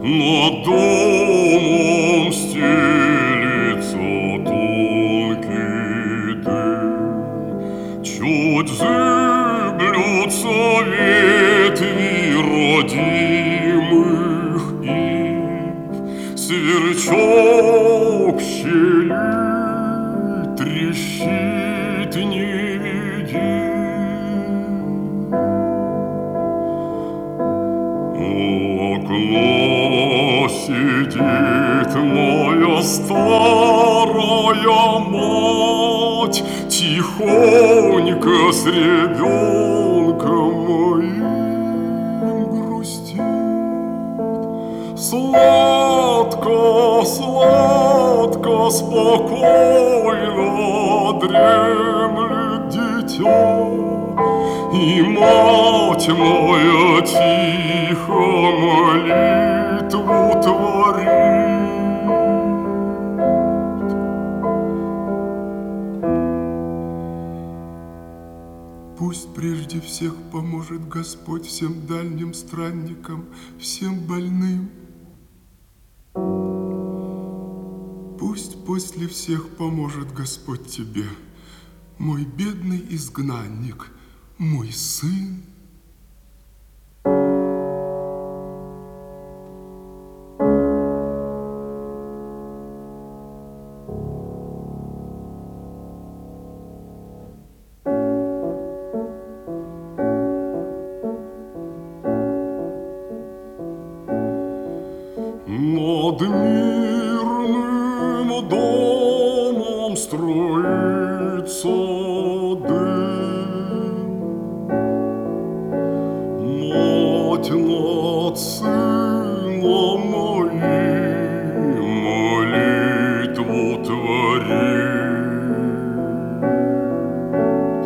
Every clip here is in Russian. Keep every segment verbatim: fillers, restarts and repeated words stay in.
Над домом стелится тонкий дым, чуть зыблются ветви родимых ив, сверчок в щели трещит невидим. У окна сидит моя старая мать, тихонько с ребенком моим грустит. Сладко, сладко, спокойно дремлет дитя, и мать моя тихо молитву творит. Пусть прежде всех поможет Господь всем дальним странникам, всем больным. Пусть после всех поможет Господь тебе, мой бедный изгнанник, мой сын. Над мирным домом строится дым, мать над сыном моим молитву творит.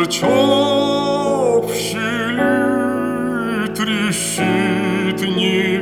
Сверчок в щели трещит не